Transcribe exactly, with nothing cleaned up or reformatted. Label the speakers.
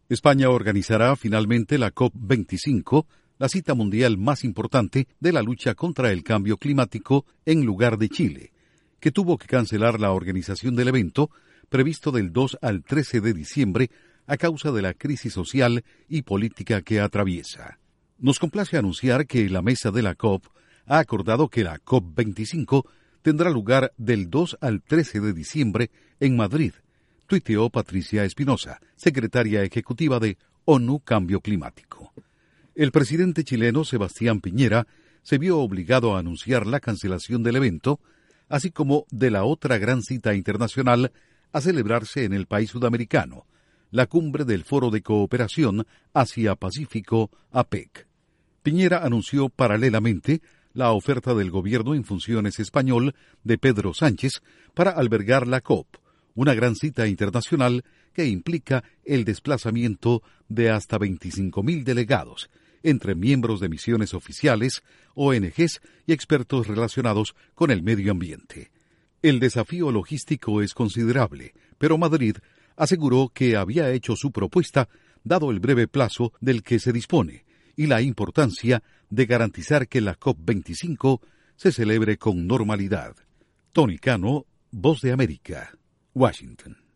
Speaker 1: España organizará finalmente la COP veinticinco, la cita mundial más importante de la lucha contra el cambio climático, en lugar de Chile, que tuvo que cancelar la organización del evento, previsto del dos al trece de diciembre, a causa de la crisis social y política que atraviesa. Nos complace anunciar que la mesa de la COP ha acordado que la COP veinticinco tendrá lugar del dos al trece de diciembre en Madrid, tuiteó Patricia Espinosa, secretaria ejecutiva de ONU Cambio Climático. El presidente chileno Sebastián Piñera se vio obligado a anunciar la cancelación del evento, así como de la otra gran cita internacional a celebrarse en el país sudamericano, la cumbre del Foro de Cooperación Asia-Pacífico, APEC. Piñera anunció paralelamente la oferta del gobierno en funciones español de Pedro Sánchez para albergar la COP, una gran cita internacional que implica el desplazamiento de hasta veinticinco mil delegados, entre miembros de misiones oficiales, O N Ges y expertos relacionados con el medio ambiente. El desafío logístico es considerable, pero Madrid aseguró que había hecho su propuesta dado el breve plazo del que se dispone y la importancia de garantizar que la COP veinticinco se celebre con normalidad. Tony Cano, Voz de América, Washington.